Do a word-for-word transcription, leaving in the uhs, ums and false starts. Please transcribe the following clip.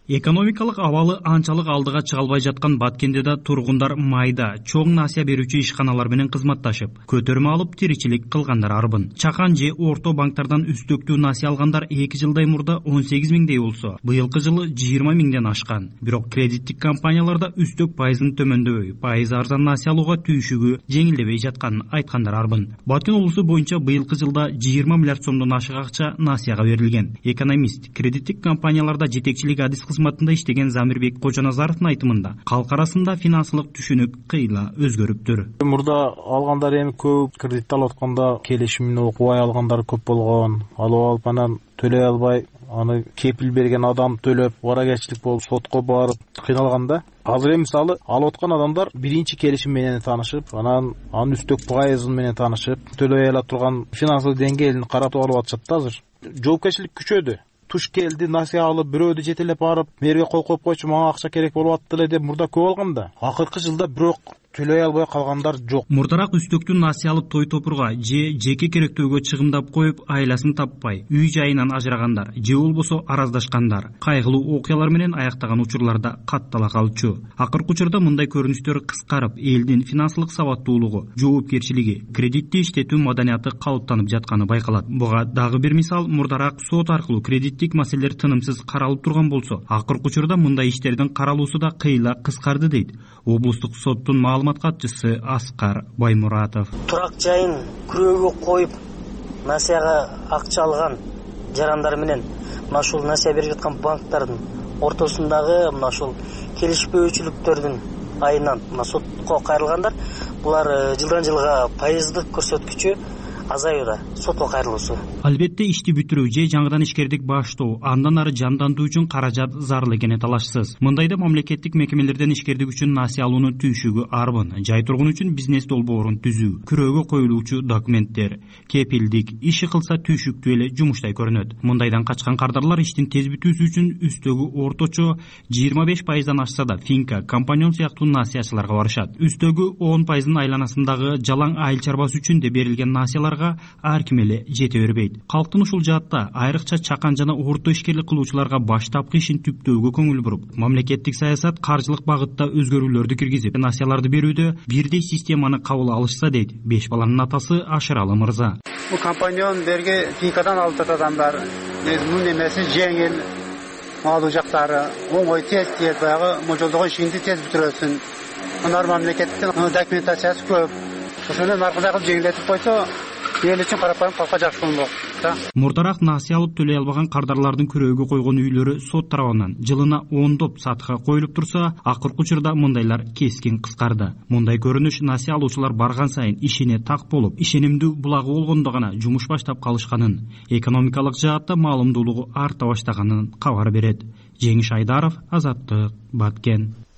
Экономикалык абалы анчалык алдыга чыга албай жаткан Баткенде да тургундар майда чоң насыя берүүчү ишканалар менен кызматташып, көтөрмө алып тиричилик кылгандар арбын. Чакан же орто банктардан үстөктүү насыя алгандар эки жылдай мурда он сегиз миңдей болсо, быйылкы жылы жыйырма миңден ашкан. Бирок кредиттик компанияларда үстөк пайызын төмөндөбөй, пайыз арзан насыя алууга түйшүгү жеңилдебей жатканын айткандар арбын. Баткен облусу боюнча быйылкы жылда жыйырма миллиард сомдон ашык акча насыяга берилген. Экономист, кредиттик компанияларда жетекчилик адис кызматында иштеген Замирбек Кожоназаровдун айтымында, калк арасында финансылык түшүнүк кыйла өзгөрүптүр. Мурда алгандар эми көп, кредит алып атканда келишимин окубай алгандар көп болгон. Алып алып анан төлөй албай, аны кепил берген адам төлөп, аракечилик болуп, сотко барып кыйналганда. Азыр эми мисалы алып аткан адамдар биринчи келишим менен таанышып, анан анын үстөк пайызын менен таанышып, төлөй ала турган финансылык деңгээлин карап алып атышат да азыр. Жоопкерчилик күчөдү. Туш келди, насыя алып, бирөөдү жетелеп барып, мэрге кол коюп койчу, мага акча керек болуп атты эле деп мурда көп алган да. Акыркы жылда бирок төлөй албай калгандар жок. Мурдараак үстөктүү насыя алып той топурга же жеке керектөөгө чыгымдап коюп, айласын таппай, үй жайынан ажырагандар, же болбосо араздашкандар, кайгылуу окуялар менен аяктаган учурларда каттала калчу. Акыркы учурда мындай көрүнүштөр кыскарып, элдин финансылык сабаттуулугу, жоопкерчилиги, кредитти иштетүү маданияты калыптанып жатканы байкалат. Буга дагы бир мисал, мурдараак сот аркылуу кредиттик маселелер тынымсыз каралып турган болсо, акыркы учурда мындай иштердин каралуусу да кыйла кыскарды дейт облустук соттун маалымат катчысы Аскар Баймуратов. Турак жайын күрөөгө коюп, насыяга акча алган жарандар менен мына ушул насыя берип жаткан банктардын ортосундагы мына ушул келишпөөчүлүктөрдүн айынан мына сотко кайрылгандар, булар жылдан жылга пайыздык көрсөткүчү азаюуда, сотко кайрылуусу. Албетте ишти бүтүрүү же жаңыдан ишкердик баштоо, андан ары жандандуу үчүн каражат зарыл экени талашсыз. Мындайда мамлекеттик мекемелерден ишкердик үчүн насыя алуунун түйшүгү арбын, жай тургун үчүн бизнес долбоорун түзүү, күрөөгө коюлуучу документтер, кепилдик, иши кылса түйшүктүү эле жумуштай көрүнөт. Мындайдан качкан кардарлар иштин тез бүтүүсү үчүн үстөгү орточо жыйырма беш пайыздан ашса да Финка, компаньон сыяктуу насыячыларга барышат. Үстөгү он пайыздын айланасындагы жалаң айыл чарбасы үчүн де берилген насыялар ар ким эле жете бербейт. Калктын ушул жаатта айрыкча чакан жана орто ишкерлик кылуучуларга баштапкы ишин түптөөгө көңүл буруп, мамлекеттик саясат каржылык багытта өзгөрүүлөрдү киргизип, насыяларды берүүдө бирдей системаны кабыл алышса дейт беш баланын атасы Ашыралы мырза. Бул компаньон берги Финкадан алып жатат адамдар. Мунун эмеси жеңил, алуу жактары оңой, тез тез, баягы можолдогон ишинди тез бүтүрөсүн. Мына мамлекеттин документациясы көп. Ошону наркы кылып жеңилдетип койсо, эл үчүн карапайым калка жакшы болмок. Мурдараак насыя алып төлөй албаган кардарлардын күрөөгө койгон үйлөрү сот тарабынан жылына ондоп сатка коюлуп турса, акыркы учурда мындайлар кескин кыскарды. Мындай көрүнүш насыя алуучулар барган сайын ишине так болуп, ишенимдүү булагы болгондо гана жумуш баштап калышканын, экономикалык жаатта маалымдуулугу арта баштаганын кабар берет. Жеңиш Айдаров, Азаттык, Баткен.